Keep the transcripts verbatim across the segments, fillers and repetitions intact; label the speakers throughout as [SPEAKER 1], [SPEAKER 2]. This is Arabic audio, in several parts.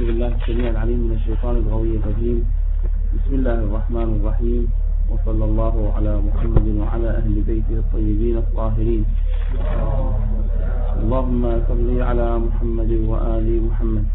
[SPEAKER 1] أعوذ بالله السميع العليم من الشيطان الغوي الرجيم. بسم الله الرحمن الرحيم، وصلى الله على محمد وعلى أهل بيته الطيبين الطاهرين. اللهم صل على محمد وآل محمد.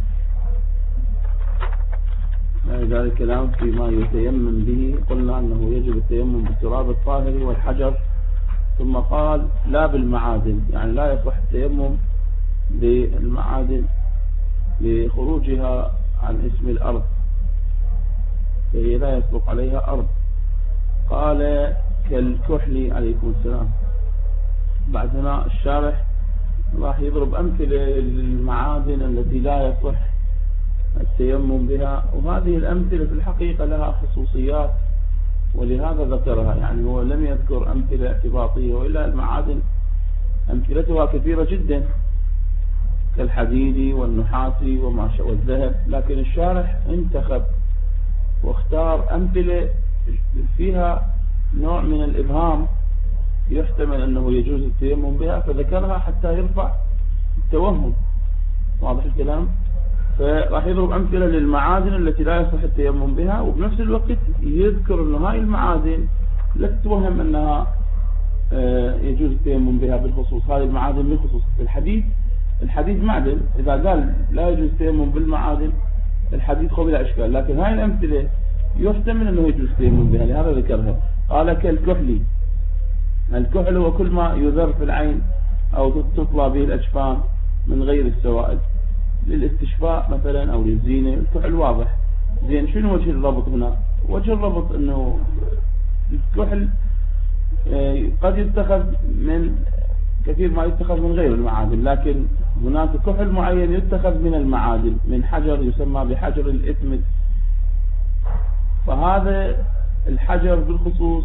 [SPEAKER 1] ذلك الكلام فيما يتيمم به، قلنا أنه يجب التيمم بالتراب الطاهر والحجر، ثم قال لا بالمعادن، يعني لا يصح التيمم بالمعادن لخروجها عن اسم الأرض، فهي لا يسبق عليها أرض. قال كالكحل عليكم السلام. بعد هنا الشارح راح يضرب أمثلة للمعادن التي لا يصح التيمم بها، وهذه الأمثلة في الحقيقة لها خصوصيات ولهذا ذكرها، يعني هو لم يذكر أمثلة اعتباطية، وإلا المعادن أمثلتها كثيرة جدا كالحديد والنحاس وما شاء والذهب، لكن الشارح انتخب واختار أمثلة فيها نوع من الإبهام يحتمل أنه يجوز التيمم بها، فذكرها حتى يرفع التوهم. واضح الكلام؟ فراح يضرب أمثلة للمعادن التي لا يصح التيمم بها، وبنفس الوقت يذكر أن هاي المعادن لا تتوهم أنها يجوز التيمم بها بالخصوص. هذه المعادن بالخصوص الحديد، الحديد معدن، إذا قال لا يجوز التيمم بالمعادن الحديد خو بلا إشكال، لكن هاي الأمثلة يحتمل أنه يجوز التيمم بها، لهذا ذكرها. قال كالكحل. الكحل هو كل ما يذر في العين أو تطلع به الأجفان من غير السوائل للاستشفاء مثلا أو للزينة. الكحل واضح. زين، شنو وجه الربط هنا؟ وجه الربط أنه الكحل قد يتخذ من كثير ما يتخذ من غير المعادن، لكن هناك كحل معين يتخذ من المعادن، من حجر يسمى بحجر الإثمد. فهذا الحجر بالخصوص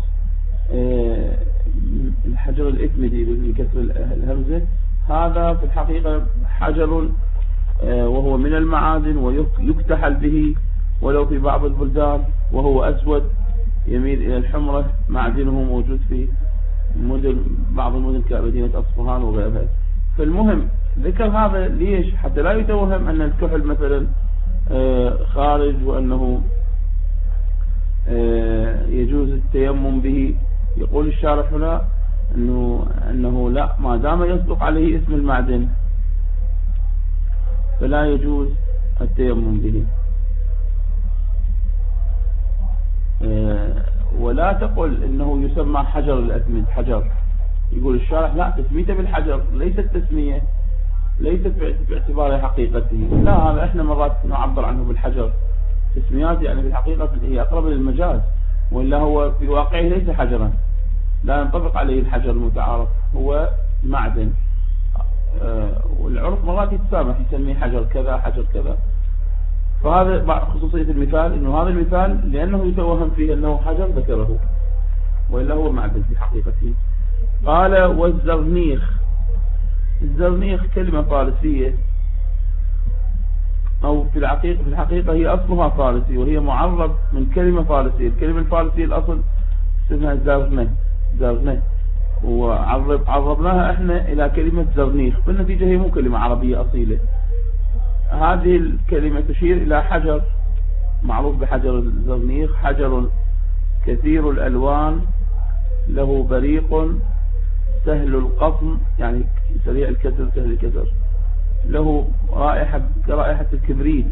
[SPEAKER 1] الحجر الإثمدي بكسر الهمزة، هذا في الحقيقة حجر وهو من المعادن ويكتحل به ولو في بعض البلدان، وهو أسود يميل إلى الحمرة، معدنه موجود في مدن بعض المدن كمدينة أصفهان وغيرها. فالمهم ذكر هذا ليش؟ حتى لا يتوهم أن الكحل مثلا خارج وأنه يجوز التيمم به. يقول الشارح هنا أنه, أنه لا، ما دام يصدق عليه اسم المعدن فلا يجوز التيمم به. ولا تقل انه يسمى حجر الأثمد حجر. يقول الشارح لا، تسميته بالحجر ليست تسمية، ليست باعتبار حقيقته، لا، هذا احنا مرات نعبر عنه بالحجر تسميات، يعني في الحقيقة هي اقرب للمجاز، وإلا هو في واقعه ليس حجرا، لا ينطبق عليه الحجر المتعارف، هو معدن. والعرف مرات يتسامح يسميه حجر كذا حجر كذا. فهذا خصوصية المثال، انه هذا المثال لانه يتوهم فيه انه حجر ذكره، وإلا هو معدن في حقيقته. قال والزرنيخ. الزرنيخ كلمة فارسية، او في الحقيقة في الحقيقة هي اصلها فارسي، وهي معرب من كلمة فارسية. الكلمة الفارسية الاصل اسمها زرنة زرنة، وعرب عربناها احنا الى كلمة زرنيخ، بالنتيجة هي مو كلمة عربية اصيلة. هذه الكلمة تشير إلى حجر معروف بحجر الزرنيخ، حجر كثير الألوان، له بريق سهل القطم، يعني سريع الكسر سهل الكسر، له رائحة كرائحة الكبريت،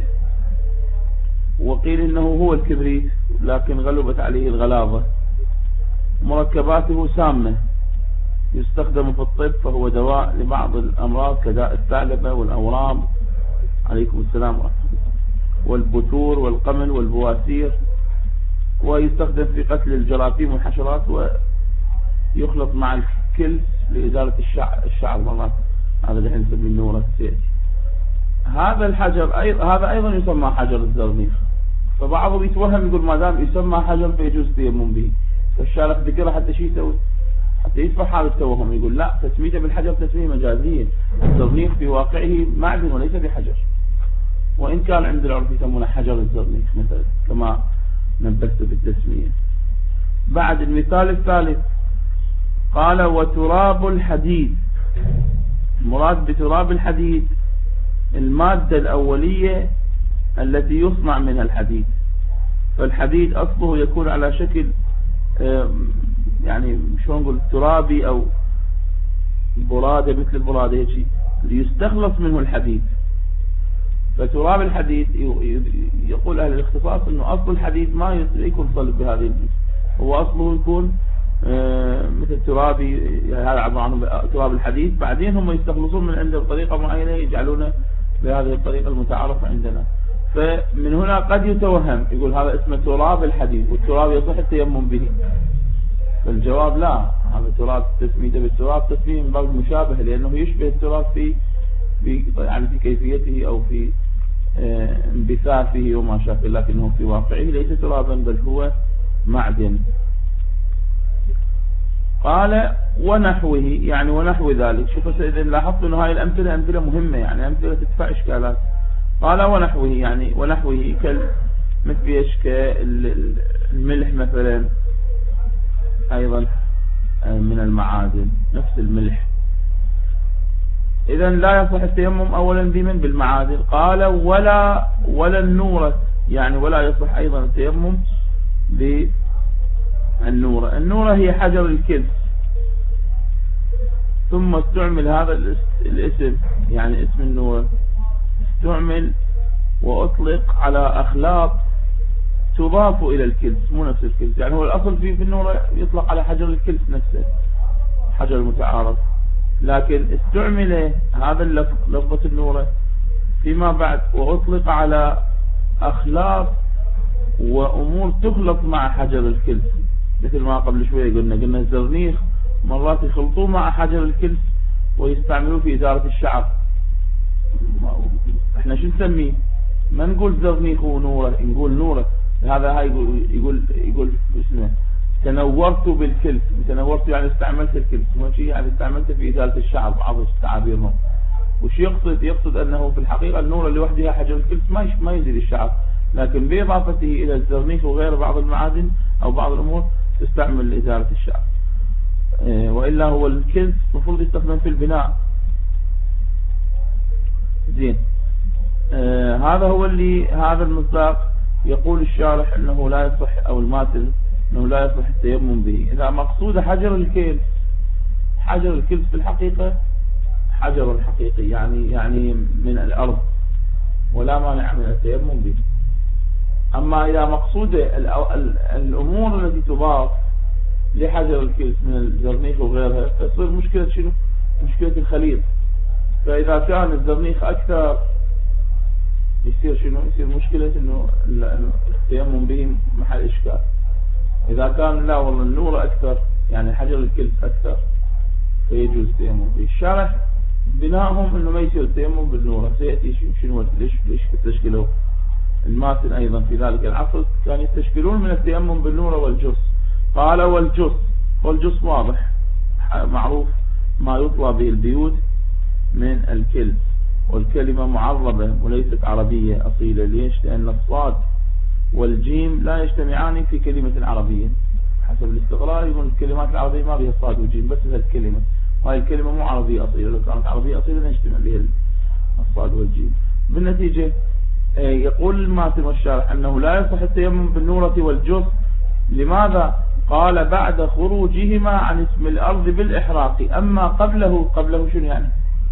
[SPEAKER 1] وقيل إنه هو الكبريت لكن غلبت عليه الغلاظة. مركباته سامة، يستخدم في الطب، فهو دواء لبعض الأمراض كداء الثعلبة والأورام عليكم السلام ورحمة الله، والبثور والقمل والبواسير، ويستخدم في قتل الجراثيم والحشرات، ويخلط مع الكلس لإزالة الشعر, الشعر مرات، هذا اللي نسميه النورة السيئة. هذا الحجر أيضا هذا أيضا يسمى حجر الزرنيخ، فبعضهم يتوهم يقول ما دام يسمى حجر فيجوز التيمم به، فالشارح ذكره حتى شيء يسوي، حتى يصبح هذا التوهم، يقول لا، تسميته بالحجر تسمية مجازية، الزرنيخ في واقعه معدن وليس بحجر، وإن كان عند العرف يسمونه حجر الزرنيخ مثلا كما نبهت بالتسمية. بعد المثال الثالث قال وتراب الحديد. المراد بتراب الحديد المادة الأولية التي يصنع منها الحديد. فالحديد أصله يكون على شكل يعني شلون نقول ترابي أو برادة مثل البرادة هيك ليستخلص منه الحديد. فتراب الحديد يقول أهل الاختصاص أنه أصل الحديد ما يكون صلب بهذه الجزء، هو أصله يكون مثل ترابي، يعني هذا عبارة عن تراب الحديد، بعدين هم يستخلصون من عنده بطريقة معينة يجعلونه بهذه الطريقة المتعارفة عندنا. فمن هنا قد يتوهم يقول هذا اسمه تراب الحديد والتراب يصح التيمم به. فالجواب لا، هذا تراب تسميته بالتراب تسميه من باب المشابهة، لأنه يشبه التراب في يعني في كيفيته أو في انبثاثه وما شابه، لكنه في واقعه ليس ترابا بل هو معدن. قال ونحوه، يعني ونحو ذلك. شوفوا إذا لاحظتوا أن هاي الأمثلة أمثلة مهمة، يعني أمثلة تدفع إشكالات. قال ونحوه، يعني ونحوه مثل ايش؟ كالملح مثلا، أيضا من المعادن نفس الملح. إذا لا يصح التيمم أولا بمن؟ بالمعادن. قال ولا ولا النورة، يعني ولا يصح أيضا التيمم بالنورة. النورة هي حجر الكلس، ثم استعمل هذا الاسم، يعني اسم النورة استعمل وأطلق على أخلاط تضاف إلى الكلس، مو نفس الكلس. يعني هو الأصل فيه في النورة يطلق على حجر الكلس نفسه، حجر المتعارف، لكن استعمل هذا اللفظ لفظة النورة فيما بعد وأطلق على أخلاط وأمور تخلط مع حجر الكلس، مثل ما قبل شوية قلنا قلنا الزرنيخ مرات يخلطوه مع حجر الكلس ويستعملوه في إزالة الشعر. احنا شو نسميه؟ ما نقول زرنيخ ونورة، نقول نورة. هذا هاي يقول يقول يقول اسمه تنورت بالكلس. تنورت يعني استعملت الكلس، مو شيء يعني استعملته في إزالة الشعر بعض تعابيرهم. وش يقصد؟ يقصد أنه في الحقيقة النورة لوحدها حجر الكلس ما ما يزيل الشعر، لكن بإضافته إلى الزرنيخ وغير بعض المعادن أو بعض الأمور تستعمل لإزالة الشعر. اه وإلا هو الكلس المفروض يستخدم في البناء. زين، اه هذا هو اللي هذا المصداق يقول الشارح أنه لا يصح، أو الماتن أنه لا يصح التيمم به. إذا مقصود حجر الكلس، حجر الكلس في الحقيقة حجر حقيقي، يعني يعني من الأرض، ولا مانع من التيمم به. أما إذا مقصود الأمور التي تضاف لحجر الكلس من الزرنيخ وغيرها، تصير مشكلة شنو؟ مشكلة الخليط. فإذا كان الزرنيخ أكثر يصير شنو؟ يصير مشكلة إنه التيمم به محل إشكال. إذا كان لا والله النور أكثر، يعني حجر الكلس أكثر، فيجوز التيمم به. الشارح بناءهم إنه ما يصير التيمم بالنور. سيأتي شنو ليش ليش تشكلوا الماتن أيضا في ذلك العصر كانوا يستشكلون من التيمم بالنور والجص. قال والجص، والجص واضح معروف ما يطلى به البيوت من الكلس، والكلمة معربة وليست عربية أصيلة. ليش؟ لأن الصاد والجيم لا يجتمعان في كلمة عربية. حسب الاستقراء يقول الكلمات العربية ما بها صاد وجيم، بس هذه الكلمة، وهي الكلمة مو عربية أصيلة. لو كانت عربية أصيلة نجتمع بها الصاد والجيم. بالنتيجة يقول الماتن والشارح أنه لا يصح التيمم بالنورة والجص. لماذا؟ قال بعد خروجهما عن اسم الأرض بالإحراق. أما قبله، قبله شنو يعني؟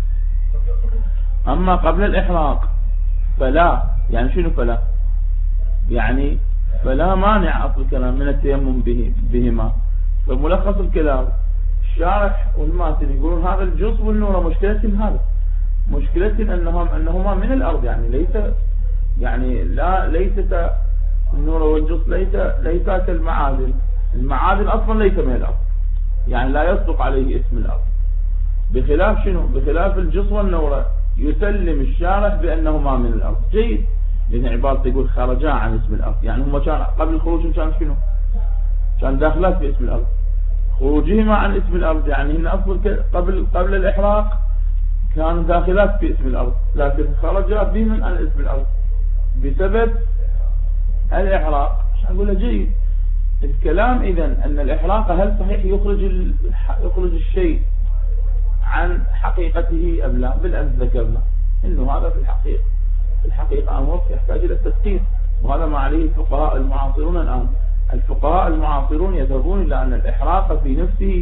[SPEAKER 1] أما قبل الإحراق فلا. يعني شنو فلا؟ يعني فلا مانع أصل الكلام من التيمم به بهما. فملخص الكلام الشارح والماتن يقولون هذا الجص والنورة مشكلتهم هذا مشكلتهم أنهم أنهما من الأرض، يعني ليس يعني لا ليست النورة والجص ليس ليس كالمعادن. المعادن أصلا ليس من الأرض، يعني لا يصدق عليه اسم الأرض. بخلاف شنو؟ بخلاف الجص والنورة يسلم الشارح بأنهما من الأرض. جيد، لأن عبارة يقول خرجا عن اسم الأرض، يعني هم كان قبل الخروج كان شنو؟ كان داخلات في اسم الأرض. خروجهما عن اسم الأرض يعني هن أصل قبل قبل الإحراق كانوا داخلات في اسم الأرض، لكن خرجا بهم عن اسم الأرض بسبب الإحراق. أقول جيد الكلام. إذن أن الإحراق هل صحيح يخرج يخرج الشيء عن حقيقته أم لا؟ بالأمس ذكرنا إنه هذا في الحقيقة الحقيقة أمر يحتاج إلى التدقيق، وهذا ما عليه الفقهاء المعاصرون الآن. الفقهاء المعاصرون يذهبون إلى أن الإحراق في نفسه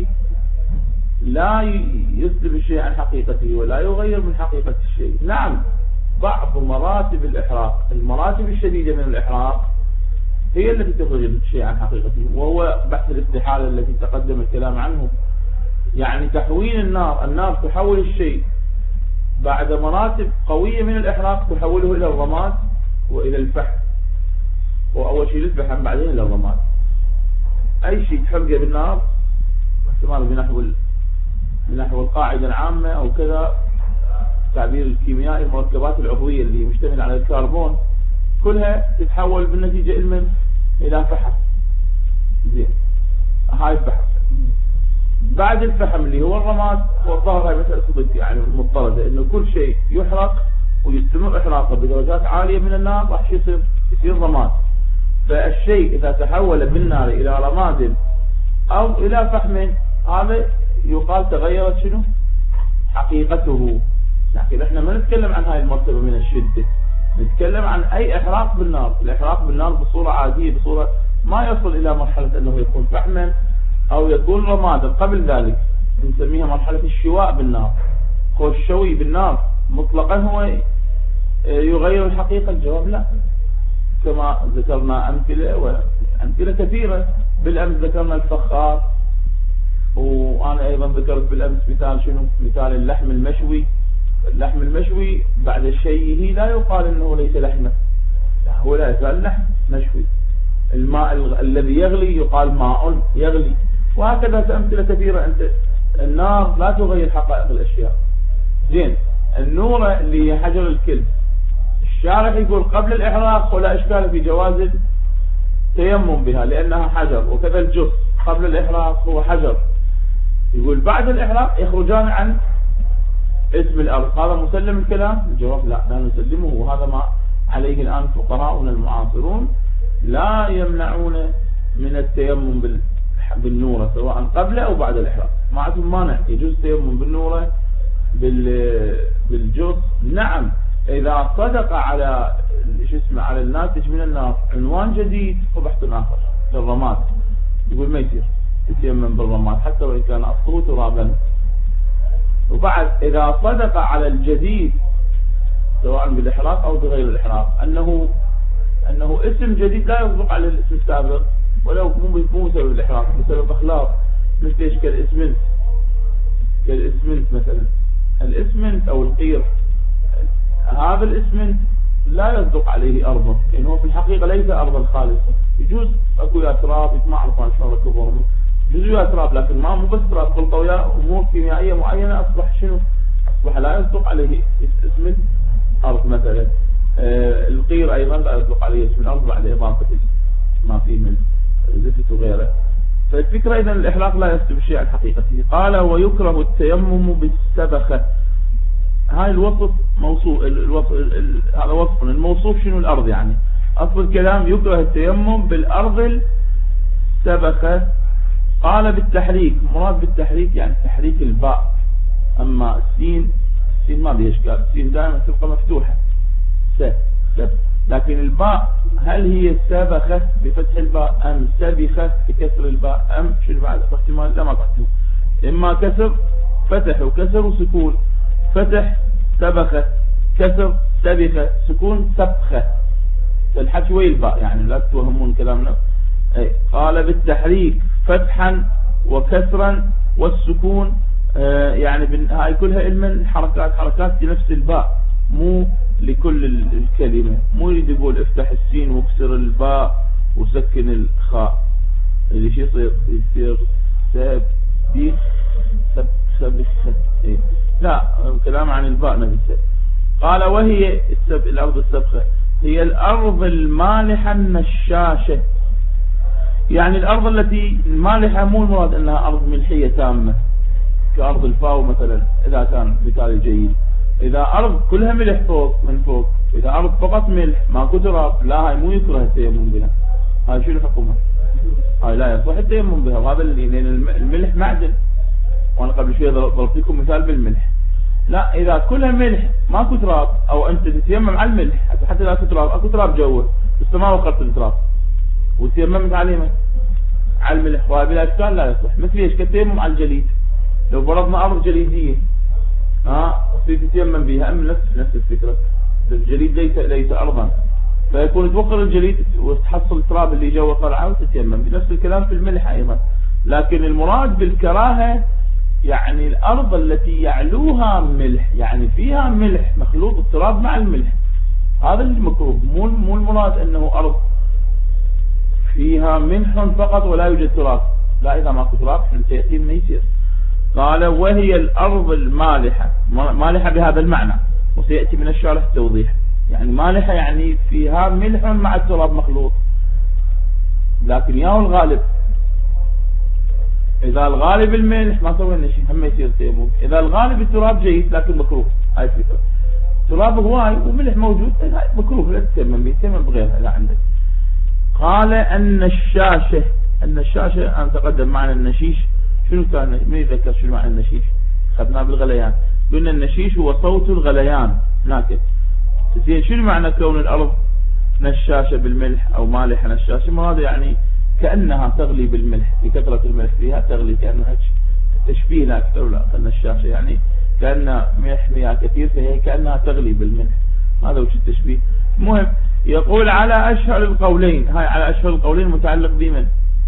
[SPEAKER 1] لا يسلب الشيء عن حقيقته ولا يغير من حقيقة الشيء. نعم، بعض مراتب الإحراق، المراتب الشديدة من الإحراق هي التي تخرج الشيء عن حقيقته، وهو بحث الاستحالة التي تقدم الكلام عنه. يعني تحويل النار، النار تحول الشيء بعد مراتب قوية من الإحراق، تحوله إلى الرماد وإلى الفحم، وأول شيء للفحم بعدين إلى الرماد. أي شيء تحرقه بالنار احتمال بنحو بنحو القاعدة العامة أو كذا، تعبير الكيميائي، المركبات العضوية اللي مشتملة على الكربون كلها تتحول بالنتيجة إلى إلى فحم. زين، هاي الفحم. بعد الفحم اللي هو الرماد، والظاهر هاي مسألة صدق يعني مضطردة، إنه كل شيء يحرق ويستمر إحراقه بدرجات عالية من النار راح يصير يصير رماد. فالشيء إذا تحول بالنار إلى رماد أو إلى فحم، هذا يقال تغيرت شنو حقيقته. لكن احنا ما نتكلم عن هاي المرتبة من الشدة، نتكلم عن أي إحراق بالنار. الإحراق بالنار بصورة عادية، بصورة ما يصل إلى مرحلة أنه يكون فحما أو يكون رمادا. قبل ذلك نسميها مرحلة الشواء بالنار. هو الشوي بالنار مطلقا هو يغير الحقيقة؟ الجواب لا، كما ذكرنا أمثلة وأمثلة كثيرة. بالأمس ذكرنا الفخار، وأنا أيضا ذكرت بالأمس مثال شنو؟ مثال اللحم المشوي. اللحم المشوي بعد شيئه لا يقال أنه ليس لحمة، هو لا يزال لحم مشوي. الماء الذي يغلي يقال ماء يغلي، وهكذا أمثلة كثيرة. أنت النار لا تغير حقائق الأشياء. زين، النورة اللي هي حجر الكلب، الشارح يقول قبل الإحراق ولا إشكال في جواز التيمم بها لأنها حجر، وكذا الجص قبل الإحراق هو حجر. يقول بعد الإحراق يخرجان عن اسم الأرض. هذا مسلم الكلام؟ الجواب لا، لا نسلمه، وهذا ما عليه الآن فقهاؤنا المعاصرون، لا يمنعون من التيمم بالنورة سواء قبل أو بعد الإحراق، ما عندهم مانع، يجوز التيمم بالنورة بالجص. نعم، إذا صدق على شو اسمه على الناتج من النار عنوان جديد فبحث آخر للرماد، يقول ما يصير يتيمم بالرماد حتى وإن كان أصله ترابا. وبعد إذا صدق على الجديد سواء بالإحراق أو بغير الإحراق أنه أنه اسم جديد لا يصدق على الاسم السابق، ولو مو مو بسبب الإحراق، بسبب إخلاص، مثل إيش؟ كالإسمنت. كالإسمنت مثلا، الإسمنت أو القير، هذا الإسمنت لا يصدق عليه أرضه، لأنه يعني في الحقيقة ليس أرضا خالصة. يجوز أكو يا تراب، ما أعرف عن شلون ركبوا، يجوز يا تراب، لكن ما مو بس تراب، خلطوا وياه أمور كيميائية معينة أصبح شنو؟ أصبح لا يصدق عليه اسم أرض مثلا. آه القير أيضا لا يصدق عليه اسم الأرض بعد إضافة ما فيه من زفت وغيره. فالفكرة إذا الإحراق لا يسلب الشيء عن حقيقته. قال ويكره التيمم بالسبخة. هاي الوصف موصوف، الوصف هذا وصف الموصوف شنو؟ الأرض. يعني أصل الكلام يكره التيمم بالأرض السبخة. قال بالتحريك، مراد بالتحريك يعني تحريك الباء، أما السين السين ما بيها إشكال، السين دائما تبقى مفتوحة س سب، لكن الباء هل هي سبخة بفتح الباء أم سبخة بكسر الباء أم شنو بعد؟ احتمال لا ما تحتمل، إما كسر فتح وكسر وسكون، فتح سبخة، كسر سبخة، سكون سبخة، الحكي ويا الباء يعني لا تتوهمون كلامنا. أي قال بالتحريك فتحا وكسرا والسكون، آه يعني هاي كلها علما حركات حركات لنفس الباء، مو لكل الكلمة. مو يريد يقول افتح السين واكسر الباء وسكن الخاء، اللي شي يصير يصير سب دي سب سب إيه. لا، كلام عن الباء نفسه. قال وهي السب الأرض السبخة هي الأرض المالحة النشاشة، يعني الأرض التي المالحة مو المراد أنها أرض ملحية تامة كأرض الفاو مثلا إذا كان مثال جيد. إذا أرض كلها ملح فوق من فوق، إذا أرض فقط ملح ماكو تراب، لا هاي مو يكره التيمم بها. هاي شو الحكومة؟ هاي لا يصح التيمم بها، وهذا لأن الملح معدن، وأنا قبل شوي ضربت لكم مثال بالملح. لا، إذا كلها ملح ماكو تراب، أو أنت تتيمم على الملح حتى لا تراب، أكو تراب جوه بس ما وقرت التراب وتيممت عليه على الملح وبلا إشكال لا يصلح. مثل إيش؟ كالتيمم على الجليد. لو فرضنا أرض جليدية ها في تتيمم بها، أم نفس نفس الفكرة. الجليد ليس ليس أرضا، فيكون توقر الجليد وتحصل التراب اللي جوا طلعه وتتيمم. بنفس الكلام في الملح أيضا. لكن المراد بالكراهة يعني الأرض التي يعلوها ملح، يعني فيها ملح مخلوط التراب مع الملح، هذا المكروه. مو مو المراد أنه أرض فيها ملح فقط ولا يوجد تراب، لا، إذا ماكو تراب سيأتي ما يصير. قال وهي الأرض المالحة، مالحة بهذا المعنى، وسيأتي من الشارح التوضيح. يعني مالحة يعني فيها ملح مع التراب مخلوط، لكن ياهو الغالب. إذا الغالب الملح ما سوينا شيء، هم يصير تيمم. إذا الغالب التراب جيد لكن مكروه، هاي الفكرة. تراب هواي وملح موجود مكروه، لا تتيمم به، تيمم بغيرها إذا عندك. قال أن الشاشة، أن الشاشة أن تقدم معنا النشيش. شنو كان؟ من يذكر شنو معنى النشيش؟ خدناه بالغليان، قلنا النشيش هو صوت الغليان هناك. زين، شنو معنى كون الأرض نشاشة بالملح أو مالحة نشاشة؟ مراد يعني كأنها تغلي بالملح، لكثرة الملح فيها تغلي، كأنها تشبيه لا أكثر ولا أقل. الشاشة يعني كأنها ملح مياه كثير، فهي كأنها تغلي بالملح، هذا وش التشبيه. المهم يقول على أشهر القولين، هاي على أشهر القولين متعلق بمن؟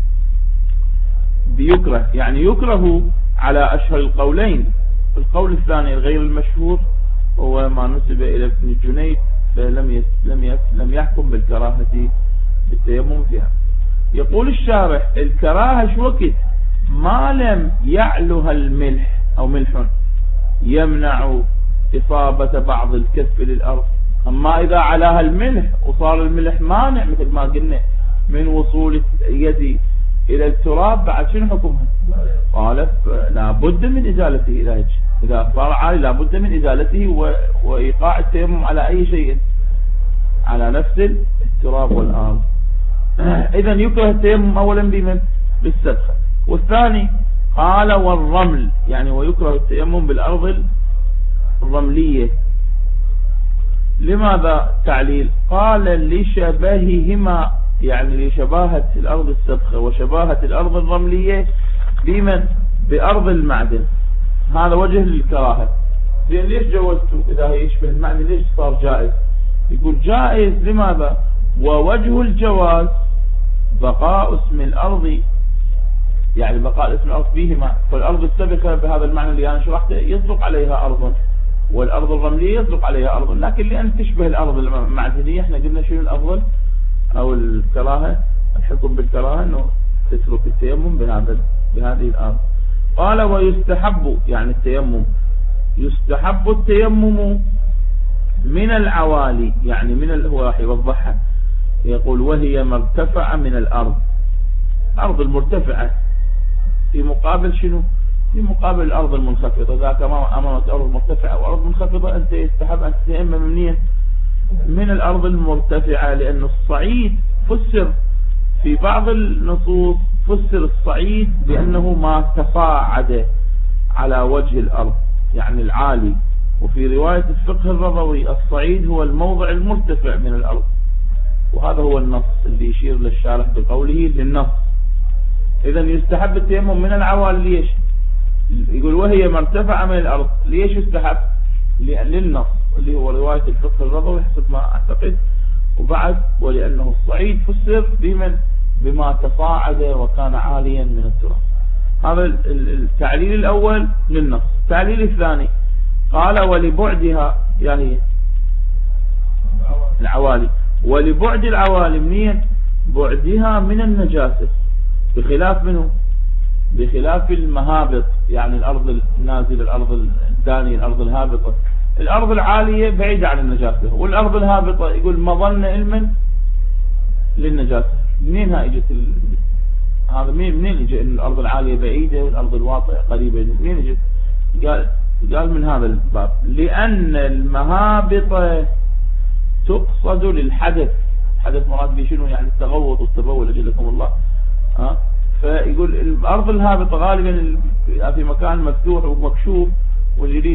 [SPEAKER 1] بيكره، يعني يكره على أشهر القولين. القول الثاني غير المشهور هو ما نسب إلى ابن الجنيد، فلم يس لم يس لم يحكم بالكراهة بالتيمم فيها. يقول الشارح الكراهة شو وقت ما لم يعلها الملح أو ملح يمنع إصابة بعض الكف للأرض. أما إذا علاها الملح وصار الملح مانع مثل ما قلنا من وصول يدي إلى التراب، بعد شنو حكمها؟ قال لا بد من إزالته. إذا إذا صار عالي لا بد من إزالته وإيقاع التيمم على أي شيء، على نفس التراب والأرض. إذا يكره التيمم أولا بمن؟ بالسبخة. والثاني قال والرمل، يعني ويكره التيمم بالأرض الرملية. لماذا تعليل؟ قال لشبههما، يعني لشباهة الأرض السبخة وشباهة الأرض الرملية بمن؟ بأرض المعدن. هذا وجه للكراهة. لأن ليش جوزته إذا هي يشبه المعدن؟ ليش صار جائز؟ يقول جائز لماذا؟ ووجه الجواز بقاء اسم الأرض، يعني بقاء اسم الأرض فيهما. فالأرض السبخة بهذا المعنى اللي أنا شرحته يصدق عليها أرض، والأرض الرملية يصدق عليها أرض. لكن لأن تشبه الأرض المعدنية احنا قلنا شنو الأفضل أو الكراهة، الحكم بالكراهة أنه تترك التيمم بهذا بهذه الأرض. قال ويستحب، يعني التيمم يستحب التيمم من العوالي، يعني من ال... هو راح يوضحها. يقول وهي مرتفعة من الأرض، الأرض المرتفعة في مقابل شنو؟ في مقابل الأرض المنخفضة. ذاك أمامك أرض مرتفعة وأرض منخفضة، أنت يستحب أن تتيمم منين؟ من الأرض المرتفعة. لأن الصعيد فسر في بعض النصوص، فسر الصعيد بأنه ما تصاعد على وجه الأرض، يعني العالي. وفي رواية الفقه الرضوي الصعيد هو الموضع المرتفع من الأرض، وهذا هو النص اللي يشير للشارح بقوله للنص. إذا يستحب التيمم من العوالي. ليش؟ يقول وهي مرتفعة من الأرض. ليش يستحب؟ للنص اللي هو رواية الفقه الرضوي حسب ما أعتقد. وبعد ولأنه الصعيد فسر بمن؟ بما تصاعد وكان عاليا من التراب. هذا التعليل الأول للنص. التعليل الثاني قال ولبعدها، يعني العوالي، ولبعد العوالي منين؟ بعدها من النجاسة، بخلاف منه؟ بخلاف المهابط، يعني الأرض النازلة، الأرض الدانية، الأرض الهابطة. الأرض العالية بعيدة عن النجاسة، والأرض الهابطة يقول مظنة علما للنجاسة. منين هاي اجت ال... هذا منين اجت الأرض العالية بعيدة والأرض الواطئة قريبة؟ منين اجت؟ قال قال من هذا الباب، لأن المهابط تقصد للحدث. حدث مراد به شنو؟ يعني التغوط والتبول أجلكم الله. ها، فيقول الأرض الهابطة غالبا في مكان مفتوح ومكشوف والجديد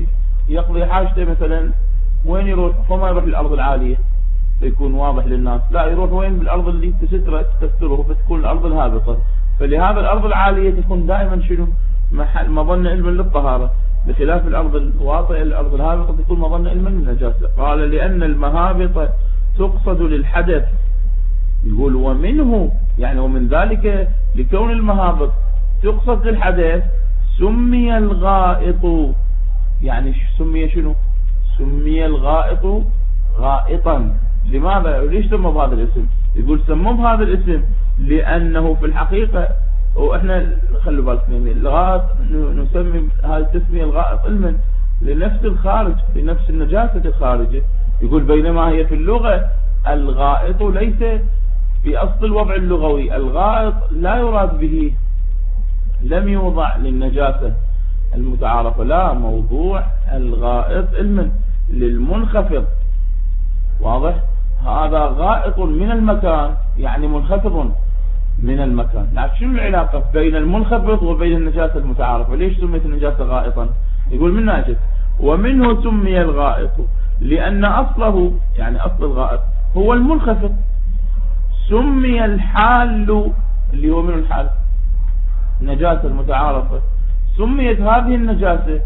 [SPEAKER 1] يقضي حاجته مثلا وين يروح؟ هو ما يروح للأرض العالية فيكون واضح للناس، لا يروح وين؟ بالأرض اللي تستره تستره فتكون الأرض الهابطة. فلهذا الأرض العالية تكون دائما شنو؟ محل مظن علم للطهارة، بخلاف الأرض الواطئة الأرض الهابطة تكون مظن علما للنجاسة. قال لأن المهابط تقصد للحدث، يقول ومنه يعني ومن ذلك لكون المهابط تقصد للحدث سمي الغائط، يعني سمي شنو؟ سمي الغائط غائطا. لماذا؟ ليش سموا بهذا الاسم؟ يقول سموا بهذا الاسم لأنه في الحقيقة، وإحنا خلوا بالكم يعني الغائط نسمي هذه التسمية الغائط علما لنفس الخارج، لنفس النجاسة الخارجة. يقول بينما هي في اللغة الغائط ليس في أصل الوضع اللغوي، الغائط لا يراد به، لم يوضع للنجاسة المتعارفة، لا، موضوع الغائط علما للمنخفض. واضح؟ هذا غائط من المكان يعني منخفض من المكان. لكن شنو العلاقة بين المنخفض وبين النجاسة المتعارفة؟ ليش سميت النجاسة غائطا؟ يقول من ناجد ومنه سمي الغائط لأن أصله يعني أصل الغائط هو المنخفض. سمي الحال اللي هو من الحال النجاسة المتعارفة، سميت هذه النجاسة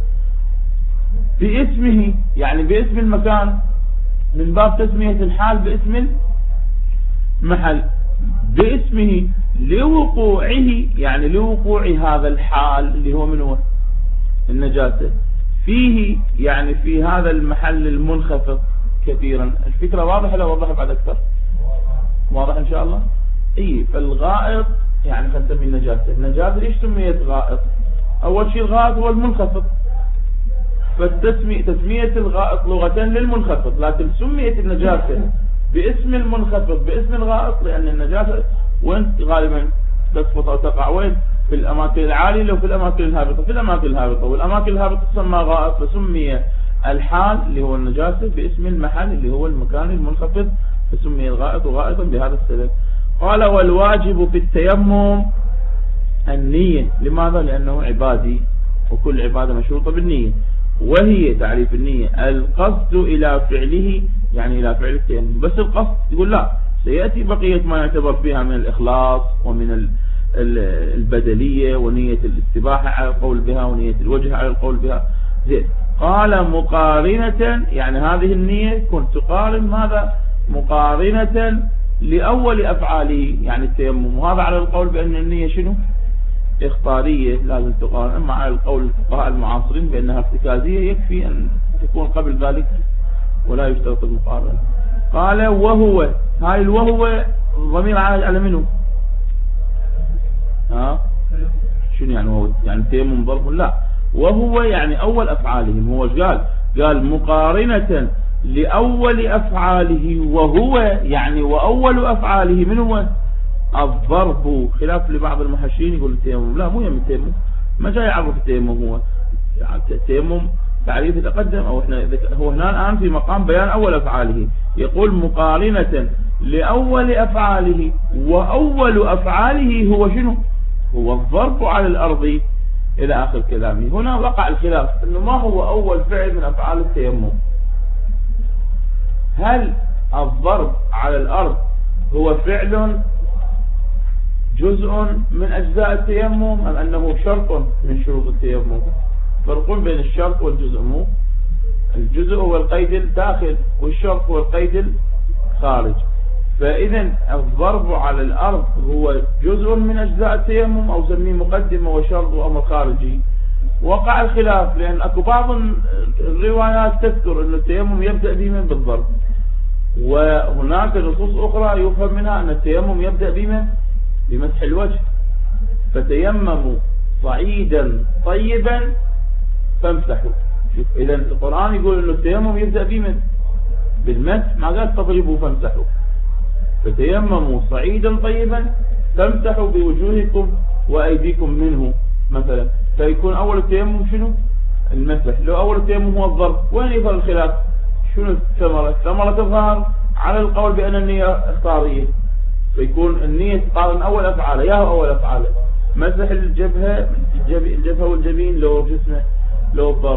[SPEAKER 1] باسمه يعني باسم المكان من باب تسمية الحال باسم المحل، باسمه لوقوعه يعني لوقوع هذا الحال اللي هو من هو النجاسة فيه، يعني في هذا المحل المنخفض كثيرا. الفكرة واضحة لا وضحها بعد أكثر؟ واضح إن شاء الله؟ إيه. فالغائط يعني خلينا نسمي النجاسة، النجاسة ليش سميت غائط؟ أول شيء الغائط هو المنخفض، فالتسمية تسمية الغائط لغة للمنخفض، لكن سميت النجاسة باسم المنخفض باسم الغائط لأن النجاسة وين غالبا تسقط أو تقع؟ وين؟ في الأماكن العالية لو في الأماكن الهابطة، في الأماكن الهابطة، والأماكن الهابطة تسمى غائط، فسمي الحال اللي هو النجاسة باسم المحل اللي هو المكان المنخفض، فسمي الغائط غائطا بهذا السبب. قال والواجب في التيمم النية. لماذا؟ لأنه عبادي وكل عبادة مشروطة بالنية، وهي تعريف النية القصد إلى فعله يعني إلى فعل التيمم. بس القصد يقول لا، سيأتي بقية ما يعتبر فيها من الإخلاص ومن البدلية ونية الاستباحة على القول بها ونية الوجه على القول بها. زين. قال مقارنة يعني هذه النية كنت تقارن ماذا؟ مقارنة لأول أفعاله يعني التيمم، وهذا على القول بأن النية شنو؟ اختارية لازم تقارن. أما على القول الفقهاء المعاصرين بأنها ارتكازية يكفي أن تكون قبل ذلك ولا يشترط المقارنة. قال وهو، هاي الوهو ضمير عائد على منه؟ ها شنو يعني وهو؟ يعني التيمم ظرف؟ لا، وهو يعني أول أفعالهم. هو قال قال مقارنة لأول أفعاله، وهو يعني وأول أفعاله من هو؟ الظرف، خلاف لبعض المحشين يقول التيمم، لا مو يم التيمم، ما جاي يعرف التيمم. هو يعني التيمم تعريف يتقدم، أو احنا هو هنا الآن في مقام بيان أول أفعاله، يقول مقارنة لأول أفعاله، وأول أفعاله هو شنو؟ هو الظرف على الأرض إلى آخر كلامه. هنا وقع الخلاف إنه ما هو أول فعل من أفعال التيمم؟ هل الضرب على الأرض هو فعل جزء من أجزاء التيمم أم أنه شرط من شروط التيمم؟ فرق بين الشرط والجزء. مو الجزء هو القيد الداخل والشرط هو القيد الخارج. فإذا الضرب على الأرض هو جزء من أجزاء التيمم أو سميه مقدمة وشرط وأمر خارجي. وقع الخلاف لأن أكو بعض الروايات تذكر أن التيمم يبدأ بمن؟ بالضرب، وهناك نصوص أخرى يفهم منها أن التيمم يبدأ بمن؟ بمسح الوجه. فتيمموا صعيدا طيبا فامسحوا. إذا القرآن يقول أن التيمم يبدأ بمن؟ بالمسح، ما قال تضربوا فامسحوا. فتيمموا صعيدا طيبا فامسحوا بوجوهكم وأيديكم منه مثلا. فيكون أول التيمم شنو؟ المسح. لو أول التيمم هو الضرب، وين يظهر الخلاف؟ شنو الثمرة؟ الثمرة تظهر على القول بأن النية اختارية، فيكون النية تقارن أول أفعاله. يا هو أول أفعاله مسح الجبهة الجبهة والجبين لو جسمه لو الضرب،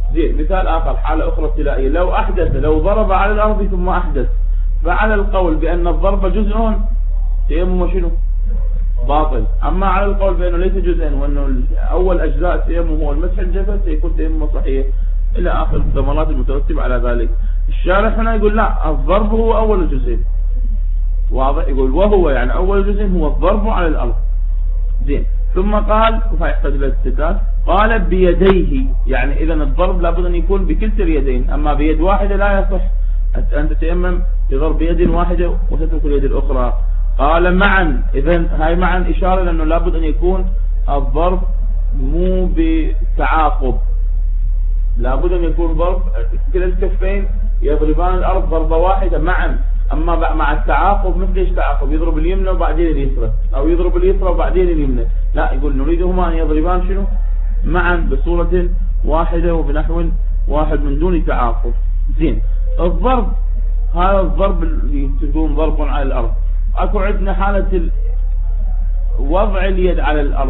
[SPEAKER 1] زين. مثال آخر، حالة أخرى ابتلائية، لو أحدث، لو ضرب على الأرض ثم أحدث، فعلى القول بأن الضرب جزء تيمم شنو؟ باطل. أما على القول بأنه ليس جزءا وأنه أول أجزاء تيمم هو المسح الجسد، سيكون تيمم صحيح إلى آخر الثمرات المترتبة على ذلك. الشارح هنا يقول لا، الضرب هو أول الجزئين. واضح؟ يقول وهو يعني أول جزء هو الضرب على الأرض. زين. ثم قال، ويحتاج إلى استدلال، قال بيديه، يعني إذا الضرب لابد أن يكون بكلتا اليدين، أما بيد واحدة لا يصح أن تتيمم بضرب يد واحدة وتترك اليد الأخرى. قال معا، إذا هاي معا إشارة لأنه لابد أن يكون الضرب مو بتعاقب، لابد أن يكون ضرب كلا الكفين يضربان الأرض ضربة واحدة معا. أما مع التعاقب مثل إيش تعاقب؟ يضرب اليمنى وبعدين اليسرى، أو يضرب اليسرى وبعدين اليمنى، لا، يقول نريدهما أن يضربان شنو؟ معا بصورة واحدة وبنحو واحد من دون تعاقب. زين. الضرب، هذا الضرب اللي تكون ضرب على الأرض، أكو عندنا حالة وضع اليد على الأرض،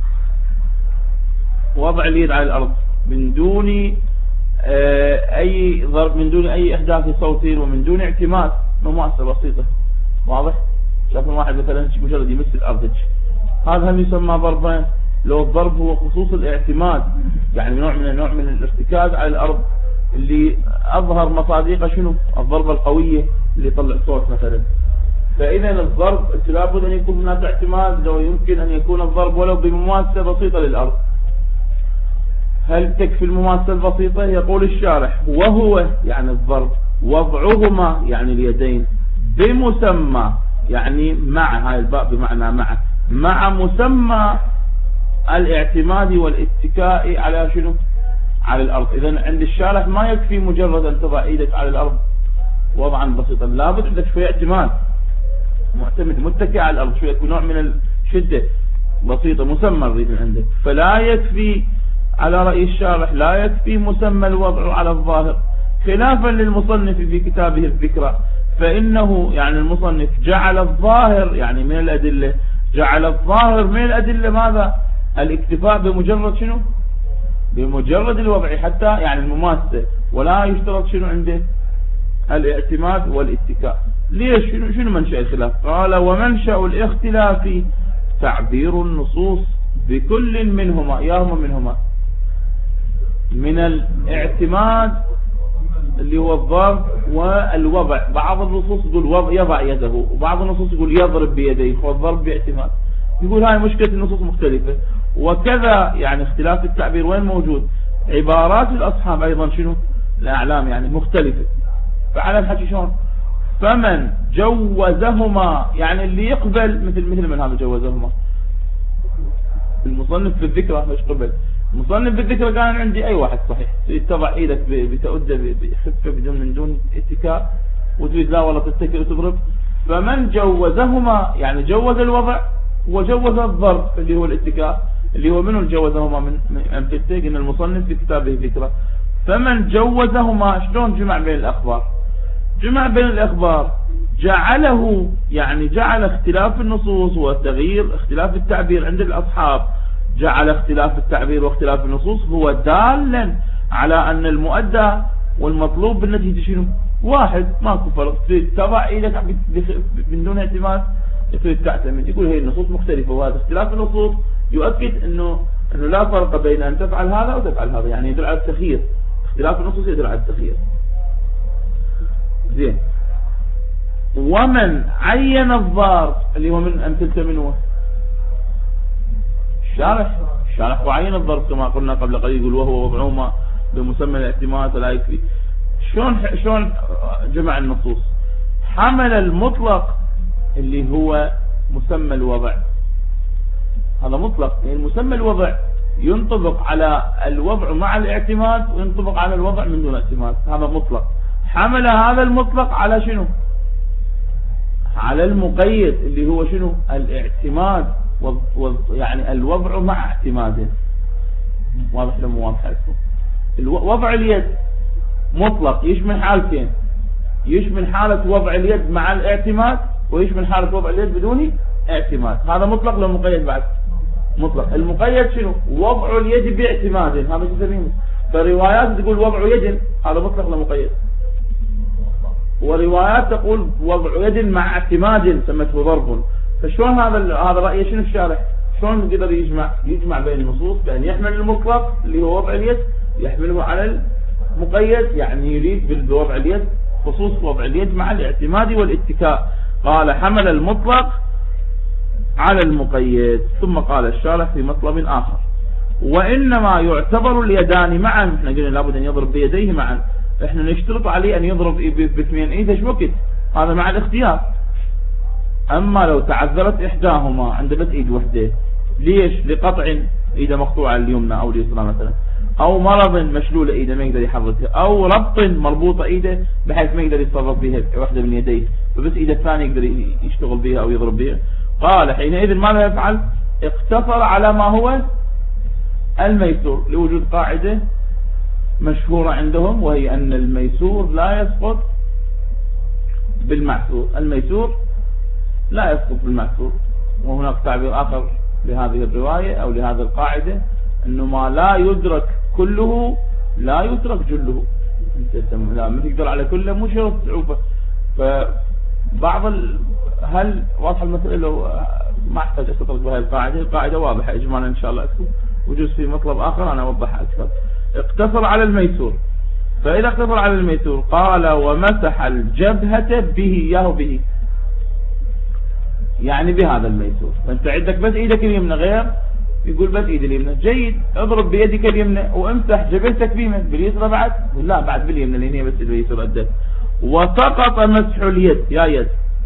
[SPEAKER 1] وضع اليد على الأرض من دون أي ضرب، من دون أي إحداث صوت ومن دون اعتماد، ممارسة بسيطة. واضح؟ شاف واحد مثلا مجرد يمس الأرض، هذا هم يسمى ضربا. لو الضرب هو خصوص الاعتماد، يعني نوع من نوع من الارتكاز على الأرض اللي أظهر مصادقه شنو؟ الضربة القوية اللي يطلع صوت مثلا. فإذا الضرب لابد أن يكون هناك اعتماد، لو يمكن أن يكون الضرب ولو بمماسة بسيطة للأرض. هل تكفي المماسة البسيطة؟ يقول الشارح وهو يعني الضرب، وضعهما يعني اليدين، بمسمى يعني مع، هاي الباء بمعنى مع، مع مسمى الاعتماد والاتكاء على شنو؟ على الأرض. إذن عند الشارح ما يكفي مجرد أن تضع ايدك على الأرض وضعا بسيطا، لابد عندك شوية اعتماد، معتمد متكئ على الأرض، شوية نوع من الشدة بسيطة، مسمى نريد عندك. فلا يكفي على رأي الشارح، لا يكفي مسمى الوضع على الظاهر، خلافا للمصنف في كتابه الذكرى، فإنه يعني المصنف جعل الظاهر يعني من الأدلة، جعل الظاهر من الأدلة ماذا؟ الاكتفاء بمجرد شنو؟ بمجرد الوضع، حتى يعني المماسة، ولا يشترط شنو عنده؟ الاعتماد والاتكاء. ليش؟ شنو شنو منشأ الخلاف؟ قال ومنشأ الاختلاف تعبير النصوص بكل منهما، اياهما منهما، من الاعتماد اللي هو الضرب والوضع. بعض النصوص يقول يضع يده، وبعض النصوص يقول يضرب بيديه، والضرب باعتماد. يقول هاي مشكلة النصوص مختلفة. وكذا يعني اختلاف التعبير وين موجود؟ عبارات الأصحاب أيضا شنو؟ الأعلام يعني مختلفة. فعلى الحكي شلون؟ فمن جوزهما يعني اللي يقبل، مثل مثل من هذا جوزهما المصنف في الذكرى، مش قبل المصنف في الذكرى كان عندي أي واحد صحيح تضع ايدك بتأدى بخفة بدون من دون اتكاء، وتريد لا والله تتكئ وتضرب. فمن جوزهما يعني جوز الوضع وجوز الضرب اللي هو الاتكاء، اللي هو منه جوزهما من أمثلته إن المصنف في كتابه الذكرى. فمن جوزهما شلون جمع بين الأخبار؟ جمع بين الأخبار جعله يعني جعل اختلاف النصوص وتغيير اختلاف التعبير عند الأصحاب، جعل اختلاف التعبير واختلاف النصوص هو دالا على أن المؤدى والمطلوب بالنتيجة شنو؟ واحد، ماكو فرق. تريد تضع ايدك من دون اعتماد، تريد تعتمد، يقول هي النصوص مختلفة، وهذا اختلاف النصوص يؤكد انه انه لا فرق بين ان تفعل هذا وتفعل هذا، يعني يدل على التخيير. اختلاف النصوص يدل على التخيير. زين. ومن عين الضار اللي هو من أمثلته منه الشارح، الشارح وعين الضرب كما قلنا قبل قليل، يقول وهو وضعهما بمسمى الاعتماد لا يكفي. شلون شلون جمع النصوص؟ حمل المطلق اللي هو مسمى الوضع، هذا مطلق، يعني مسمى الوضع ينطبق على الوضع مع الاعتماد وينطبق على الوضع من دون اعتماد، هذا مطلق. حمل هذا المطلق على شنو؟ على المقيد اللي هو شنو؟ الاعتماد، يعني الوضع مع اعتماده. واضح لما واضح لكم؟ وضع اليد مطلق يشمل حالتين، يشمل حالة وضع اليد مع الاعتماد، ويشمل حالة وضع اليد بدون اعتماد. هذا مطلق لو مقيد بعد؟ مطلق. المقيد شنو؟ وضع اليد باعتماد، هذا يسميه فروايات تقول وضع يد هذا مطلق ولا مقيد، وروايات تقول وضع يد مع اعتماد سمته ضرب. فشلون هذا هذا رأي شنو الشارح؟ شلون يقدر يجمع يجمع بين النصوص بأن يحمل المطلق اللي هو وضع اليد يحمله على المقيد، يعني يريد بوضع اليد خصوص وضع اليد مع الاعتماد والاتكاء. قال حمل المطلق على المقيد. ثم قال الشارح في مطلب آخر وإنما يعتبر اليدان معا. احنا قلنا لابد أن يضرب بيديه معا، احنا نشترط عليه أن يضرب باثنين ايده ايش وقت، هذا مع الاختيار. أما لو تعذرت إحداهما عند بس ايد وحده، ليش؟ لقطع ايده مقطوعة اليمنى أو اليسرى مثلا، أو مرض مشلول ايده ما يقدر يحركها، أو ربط مربوطة ايده بحيث ما يقدر يتصرف بها واحدة من يديه، فبس ايده الثانية يقدر يشتغل بها أو يضرب بها. قال حينئذ ماذا يفعل؟ اقتصر على ما هو الميسور، لوجود قاعدة مشهورة عندهم وهي أن الميسور لا يسقط بالمعسور، الميسور لا يسقط بالمعسور. وهناك تعبير آخر لهذه الرواية أو لهذه القاعدة أنه ما لا يدرك كله لا يترك جله. لا ما تقدر على كله مو شرط صعوبة. فبعض ال... هل واضح المسألة؟ لو ما احتاج استطرق بهذه القاعدة، القاعدة واضحة إجمالا إن شاء الله أكثر، وجوز في مطلب آخر أنا أوضحها أكثر. اقتصر على الميسور، فإذا اقتصر على الميسور قال ومسح الجبهة به، ياه به يعني بهذا الميسور. فانت عندك بس ايدك اليمنى غير، يقول بس ايد اليمنى جيد، اضرب بيدك اليمنى وامسح جبهتك بيمن، باليسرى بعد؟ لا بعد باليمنى لان هي بس اليسرى أدت. وسقط مسح اليد، يا يد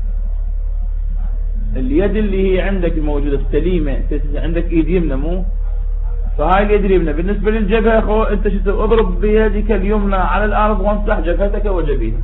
[SPEAKER 1] اليد اللي هي عندك الموجودة السليمة، عندك ايد يمنى مو، فهاي اليد اليمنى بالنسبة للجبهة خو انت شو اضرب بيدك اليمنى على الارض وامسح جبهتك وجبينك.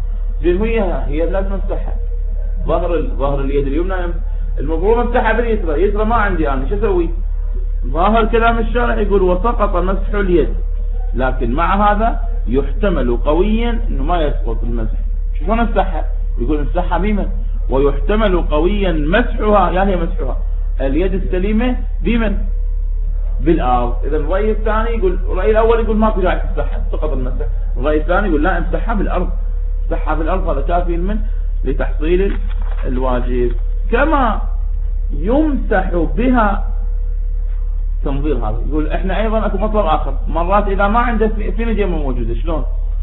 [SPEAKER 1] هي هي لازم امسحها، ظهر ظهر اليد اليمنى المفروض امسحها باليسرى، يسرى ما عندي انا شو اسوي؟ ظاهر كلام الشارع يقول وسقط مسح اليد، لكن مع هذا يحتمل قويا انه ما يسقط المسح. شلون امسحها؟ يقول امسحها بيمن، ويحتمل قويا مسحها، يعني مسحها اليد السليمة بيمن بالارض. اذا الرأي الثاني يقول، الرأي الاول يقول ما في داعي تمسحها سقط المسح، الرأي الثاني يقول لا امسحها بالارض، امسحها بالارض هذا كافي من لتحصيل الواجب. كما يمسح بها تنظير، هذا يقول احنا ايضا اكو مطلب اخر، مرات اذا ما عنده اثنين يدين موجوده، شلون؟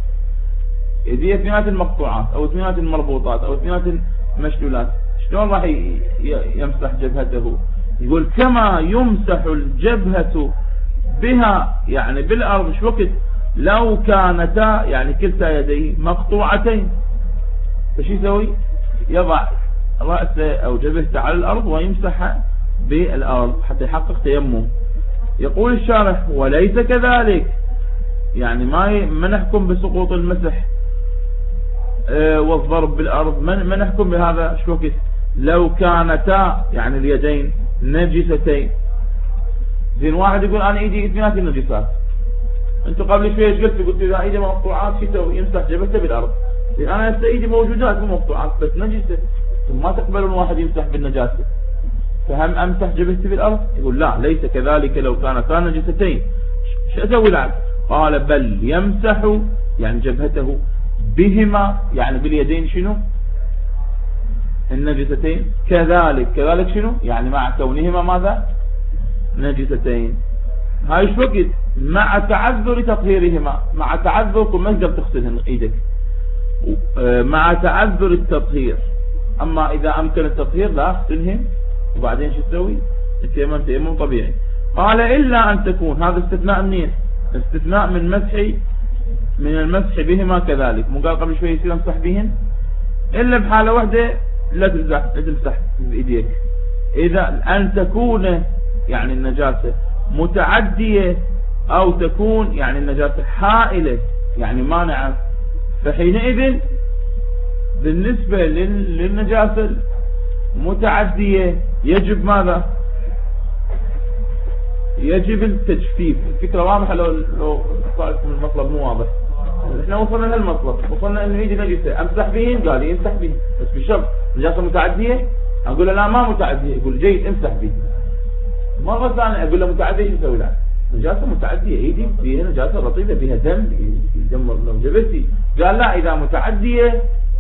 [SPEAKER 1] يديه اثنينات المقطوعات او اثنينات المربوطات او اثنينات المشلولات، شلون راح يمسح جبهته؟ يقول كما يمسح الجبهة بها يعني بالارض، شو وقت؟ لو كانتا يعني كلتا يديه مقطوعتين، فشو يسوي؟ يضع رأسه او جبهته على الارض ويمسح بالارض حتى يحقق تيمم. يقول الشارح وليس كذلك، يعني ما ما نحكم بسقوط المسح اه والضرب بالارض، ما نحكم بهذا. شو وقت؟ لو كانتا يعني اليدين نجستين. زين واحد يقول انا ايدي اثنينات النجسات، انتوا قبل شويه ايش قلت؟ قلت اذا ايدي مقطوعات شو يسوي؟ يمسح جبهته بالارض. زين انا هسه ايدي موجودات مو مقطوعات بس نجسه، ما تقبلون واحد يمسح بالنجاسه، فهم امسح جبهتي بالارض؟ يقول لا ليس كذلك لو كانتا نجستين. شو اسوي العبد؟ قال بل يمسح يعني جبهته بهما يعني باليدين شنو؟ النجستين. كذلك كذلك شنو؟ يعني مع كونهما ماذا؟ نجستين. هاي شو وقت؟ مع تعذر تطهيرهما، مع تعذر ما تقدر تغسلهن ايدك، مع تعذر التطهير. اما اذا امكن التطهير لا اغسلهن وبعدين شو تسوي؟ التيمم تيمم طبيعي. قال الا ان تكون، هذا استثناء منين؟ استثناء من مسح من المسح بهما كذلك، مو قال قبل شوي يصير امسح بهن؟ الا بحاله واحده لا تمسح لا تمسح بايديك، اذا ان تكون يعني النجاسه متعديه او تكون يعني النجاسه حائله يعني مانعه، فحينئذ بالنسبه للنجاسه المتعديه يجب ماذا؟ يجب التجفيف. الفكره واضحه؟ لو لو صارتكم المطلب مو واضح، احنا وصلنا لهالمطلب، وصلنا انه يجي نجسه امسح بهن، قال لي امسح بهن بس بشرط نجاسه متعديه. اقول له لا ما متعديه، يقول جيد امسح بهن. مره ثانيه اقول له متعديه، شو اسوي له؟ نجاسة متعدية، ايدي فيها نجاسة رطيبة فيها دم، دم لو جبتي. قال لا، اذا متعدية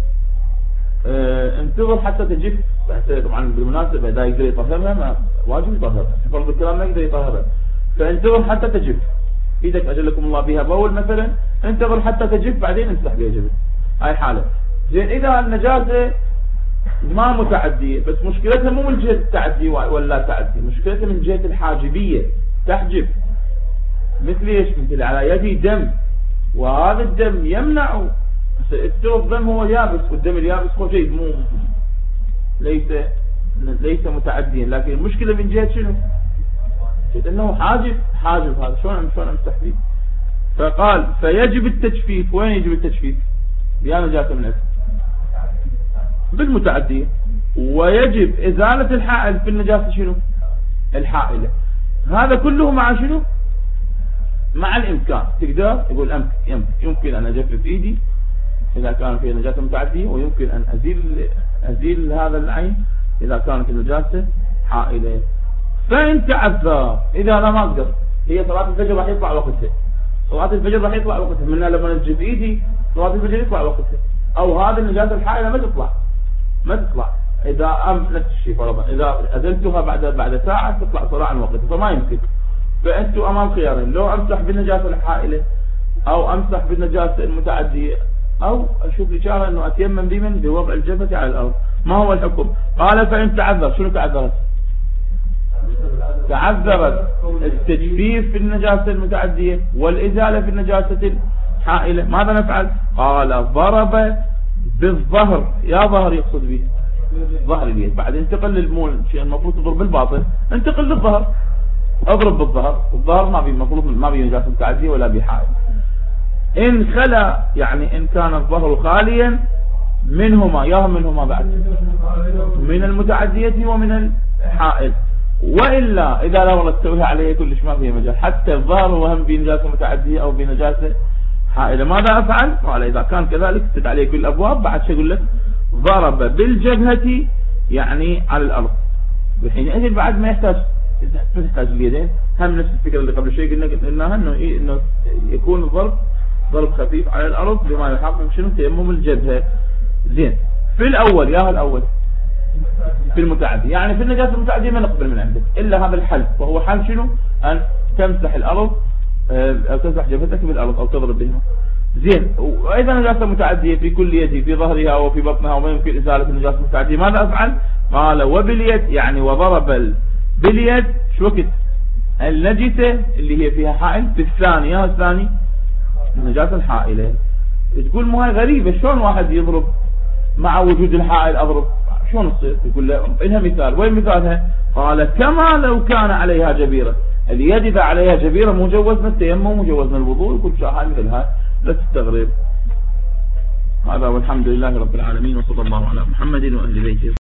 [SPEAKER 1] اه انتظر حتى تجف. طبعا بالمناسبة اذا يقدر يطهرها ما واجب يطهرها، فرض الكلام ما يقدر يطهرها، فانتظر حتى تجف. ايدك اجلكم الله بها بول مثلا، انتظر حتى تجف بعدين امسح بها جبت. هاي حالة. زين اذا النجاسة ما متعدية، بس مشكلتها مو من جهة التعدي ولا تعدي، مشكلتها من جهة الحاجبية، تحجب. مثل ايش؟ مثل على يدي دم، وهذا الدم يمنع. افترض الدم هو يابس، والدم اليابس هو جيد، مو ليس ليس متعديا، لكن المشكلة من جهة شنو؟ جهة انه حاجب، حاجب هذا شلون شلون امسح فيه؟ فقال فيجب التجفيف. وين يجب التجفيف؟ بيان نجاسة من اسم بالمتعدية. ويجب ازالة الحائل في النجاسة شنو؟ الحائلة. هذا كله مع شنو؟ مع الامكان. تقدر يقول يمكن يمكن ان اجفف ايدي اذا كان فيها نجاسة متعدية، ويمكن ان ازيل ازيل هذا العين اذا كانت النجاسة حائلة. فان تعذر، اذا انا ما اقدر، هي صلاة الفجر راح يطلع وقتها، صلاة الفجر راح يطلع وقتها، منها لما نجف ايدي صلاة الفجر يطلع وقتها، او هذه النجاسة الحائلة ما تطلع ما تطلع اذا ام نفس الشيء فرضا، اذا ازلتها بعد بعد ساعة تطلع صراع عن وقتها، فما يمكن. فانتوا امام خيارين، لو امسح بالنجاسة الحائلة او امسح بالنجاسة المتعدية، او اشوف الاشارة انه اتيمم بمن بوضع الجبهة على الارض. ما هو الحكم؟ قال فان تعذر. شنو تعذرت؟ تعذرت التجفيف في النجاسة المتعدية والازالة في النجاسة الحائلة، ماذا نفعل؟ قال ضرب بالظهر. يا ظهر يقصد به ظهر اليد، بعد انتقل للمول، شيء المفروض تضرب بالباطن، انتقل للظهر، اضرب بالظهر. الظهر ما بي المفروض ما بي نجاسة متعدية ولا بحائل. ان خلا يعني ان كان الظهر خاليا منهما، يا منهما بعد من المتعدية ومن الحائل. والا اذا لا والله تسويها عليه كلش ما فيها مجال، حتى الظهر وهم بنجاسة متعدية او بنجاسة حائلة، ماذا افعل؟ قال اذا كان كذلك تد عليه كل الابواب. بعد شو يقول لك؟ ضرب بالجبهة يعني على الارض. بحينئذ بعد ما يحتاج ما تحتاج اليدين، هم نفس الفكرة اللي قبل شوي قلنا قلناها، انه إيه؟ انه يكون الضرب ضرب خفيف على الارض بما يحقق شنو؟ تيمم الجبهة. زين في الاول، يا الاول في المتعدي، يعني في النجاسة المتعدية ما نقبل من عندك الا هذا الحل، وهو حل شنو؟ ان تمسح الارض او تمسح جبهتك بالارض او تضرب بهما. زين واذا نجاسة متعدية في كل يدي، في ظهرها وفي بطنها وما يمكن ازالة النجاسة المتعدية، ماذا افعل؟ قال وباليد يعني وضرب باليد. شو وقت النجسة اللي هي فيها حائل؟ في الثانية الثاني النجاسة الحائلة. تقول مو هاي غريبة، شلون واحد يضرب مع وجود الحائل اضرب؟ شلون تصير؟ يقول له إنها مثال. وين مثالها؟ قال كما لو كان عليها جبيرة. اليد إذا عليها جبيرة مجوزنا التيمم مجوزنا الوضوء، يقول شاهد مثلها لا تستغرب. هذا والحمد لله رب العالمين، وصلى الله على محمد وأهل بيته.